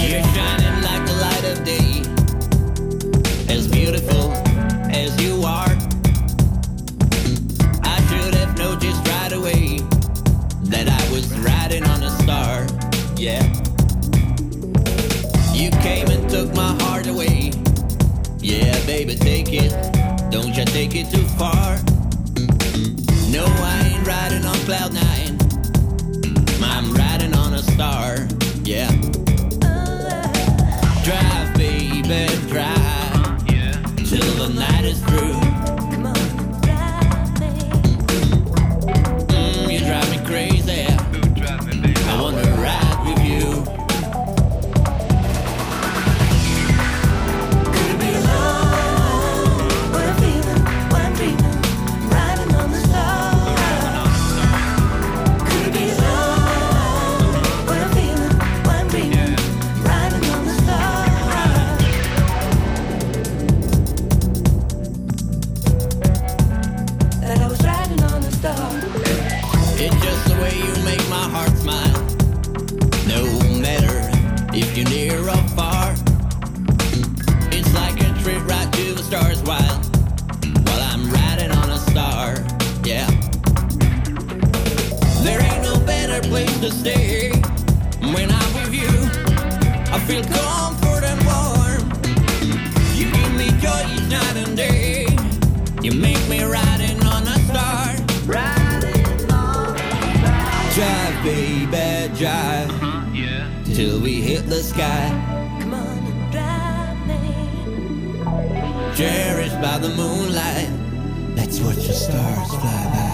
You're shining like the light of day, as beautiful as you are. I should have noticed right away that I was riding on a star. Yeah. You came and took my heart away. Yeah, baby, take it. Don't you take it too far. No, I ain't riding on cloud nine. I'm riding on a star. Yeah. Drive, baby, drive till the night is through. You drive me crazy. I wanna ride with you. Could it be love? What I'm feeling, what I'm dreaming, riding on the star. Could it be love? What I'm feeling, what I'm dreaming, riding on the star. That I was riding on the star. It's just the way you make my heart smile. No matter if you're near or far. It's like a trip right to the stars while I'm riding on a star. Yeah. There ain't no better place to stay. When I'm with you, I feel comfort and warm. You give me joy each night and day. You make me riding on a star. Drive, baby, drive till we hit the sky. Come on and drive me. Cherished by the moonlight, let's watch the stars fly by.